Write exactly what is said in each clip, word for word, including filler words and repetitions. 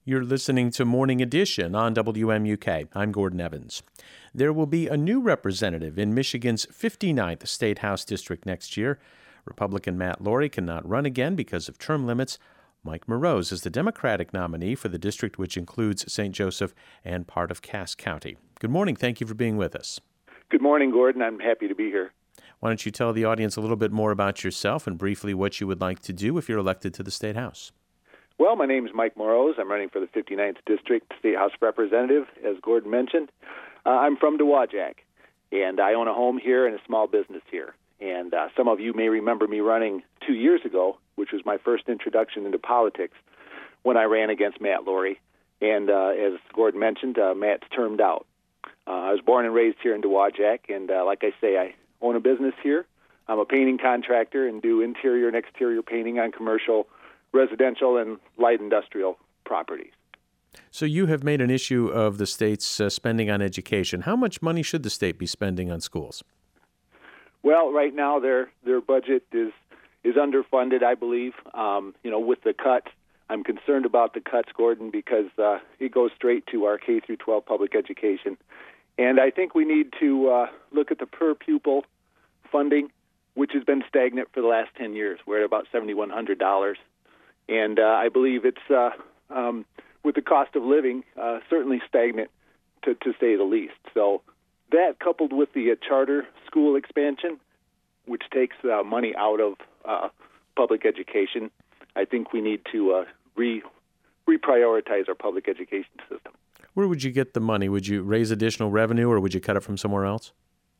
You're listening to Morning Edition on W M U K. I'm Gordon Evans. There will be a new representative in Michigan's fifty-ninth State House District next year. Republican Matt Laurie cannot run again because of term limits. Mike Moroz is the Democratic nominee for the district, which includes Saint Joseph and part of Cass County. Good morning. Thank you for being with us. Good morning, Gordon. I'm happy to be here. Why don't you tell the audience a little bit more about yourself and briefly what you would like to do if you're elected to the State House? Well, my name is Mike Moroz. I'm running for the fifty-ninth District State House Representative, as Gordon mentioned. Uh, I'm from Dowagiac, and I own a home here and a small business here. And uh, some of you may remember me running two years ago, which was my first introduction into politics, when I ran against Matt Laurie. And uh, as Gordon mentioned, uh, Matt's termed out. Uh, I was born and raised here in Dowagiac, and uh, like I say, I own a business here. I'm a painting contractor and do interior and exterior painting on commercial, residential, and light industrial properties. So you have made an issue of the state's uh, spending on education. How much money should the state be spending on schools? Well, right now their their budget is is underfunded, I believe. Um, you know, with the cuts, I'm concerned about the cuts, Gordon, because uh, it goes straight to our K through twelve public education, and I think we need to uh, look at the per pupil funding, which has been stagnant for the last ten years. We're at about seven thousand one hundred dollars, and uh, I believe it's uh, um, with the cost of living uh, certainly stagnant, to, to say the least. So that, coupled with the uh, charter school expansion, which takes uh, money out of uh, public education, I think we need to uh, re reprioritize our public education system. Where would you get the money? Would you raise additional revenue, or would you cut it from somewhere else?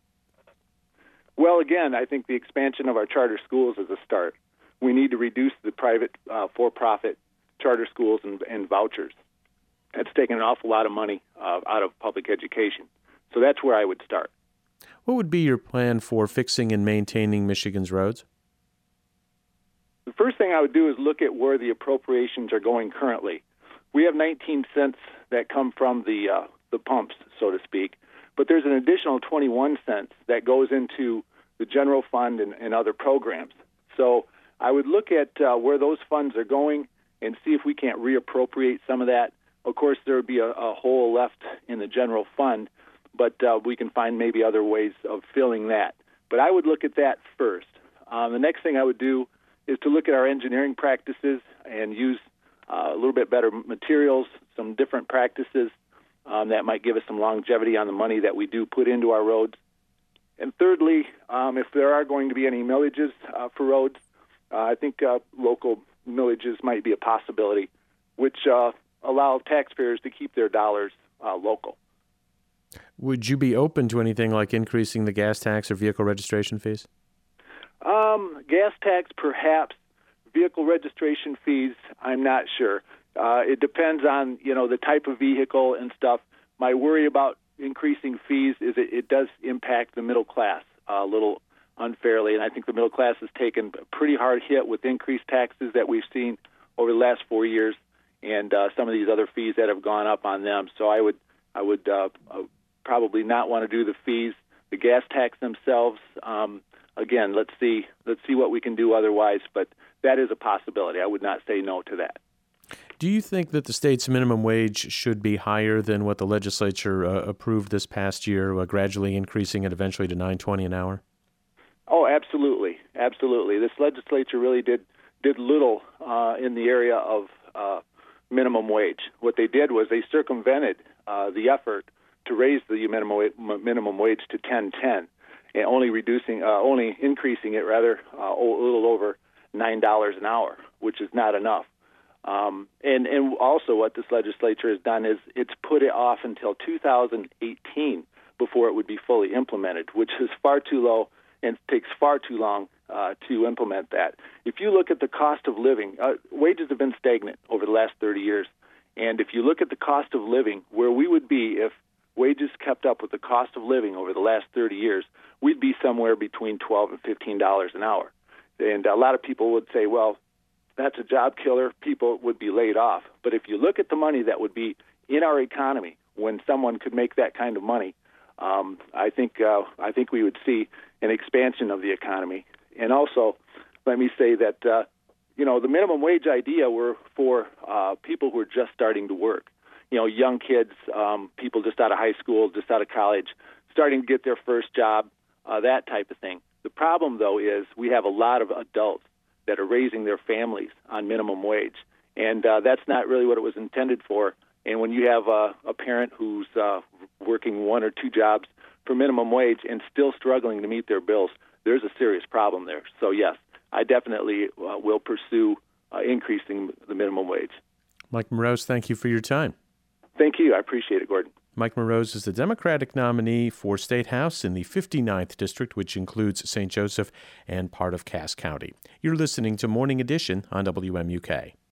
Well, again, I think the expansion of our charter schools is a start. We need to reduce the private uh, for-profit charter schools and, and vouchers. That's taken an awful lot of money uh, out of public education. So that's where I would start. What would be your plan for fixing and maintaining Michigan's roads? The first thing I would do is look at where the appropriations are going currently. We have nineteen cents that come from the uh, the pumps, so to speak, but there's an additional twenty-one cents that goes into the general fund and, and other programs. So I would look at uh, where those funds are going and see if we can't reappropriate some of that. Of course, there would be a, a hole left in the general fund, but uh, we can find maybe other ways of filling that. But I would look at that first. Um, the next thing I would do is to look at our engineering practices and use uh, a little bit better materials, some different practices um, that might give us some longevity on the money that we do put into our roads. And thirdly, um, if there are going to be any millages uh, for roads, uh, I think uh, local millages might be a possibility, which uh, allow taxpayers to keep their dollars uh, local. Would you be open to anything like increasing the gas tax or vehicle registration fees? Um, gas tax, perhaps. Vehicle registration fees, I'm not sure. Uh, it depends on, you know, the type of vehicle and stuff. My worry about increasing fees is it, it does impact the middle class a little unfairly, and I think the middle class has taken a pretty hard hit with increased taxes that we've seen over the last four years, and uh, some of these other fees that have gone up on them. So I would, I would uh, uh, probably not want to do the fees, the gas tax themselves. Um, again, let's see, let's see what we can do otherwise. But that is a possibility. I would not say no to that. Do you think that the state's minimum wage should be higher than what the legislature uh, approved this past year, uh, gradually increasing it eventually to nine twenty an hour? Oh, absolutely, absolutely. This legislature really did did little uh, in the area of uh, minimum wage. What they did was they circumvented uh, the effort to raise the minimum minimum wage to ten ten, and only reducing, uh, only increasing it rather uh, a little over nine dollars an hour, which is not enough. Um, and, and also what this legislature has done is it's put it off until two thousand eighteen before it would be fully implemented, which is far too low and takes far too long uh, to implement that. If you look at the cost of living, uh, wages have been stagnant over the last thirty years. And if you look at the cost of living, where we would be if wages kept up with the cost of living over the last thirty years, we'd be somewhere between twelve and fifteen dollars an hour. And a lot of people would say, well, that's a job killer. People would be laid off. But if you look at the money that would be in our economy when someone could make that kind of money, um, I think uh, I think we would see an expansion of the economy. And also, let me say that uh, you know, the minimum wage idea were for uh, people who are just starting to work. You know, young kids, um, people just out of high school, just out of college, starting to get their first job, uh, that type of thing. The problem, though, is we have a lot of adults that are raising their families on minimum wage, and uh, that's not really what it was intended for. And when you have uh, a parent who's uh, working one or two jobs for minimum wage and still struggling to meet their bills, there's a serious problem there. So, yes, I definitely uh, will pursue uh, increasing the minimum wage. Mike Moroz, thank you for your time. Thank you. I appreciate it, Gordon. Mike Moroz is the Democratic nominee for State House in the fifty-ninth District, which includes Saint Joseph and part of Cass County. You're listening to Morning Edition on W M U K.